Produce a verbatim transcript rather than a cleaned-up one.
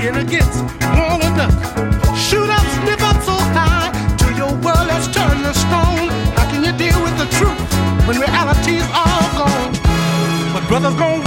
being against one another. Shoot up, slip up so high to your world that's turned to stone. How can you deal with the truth when reality's all gone? But brothers gon'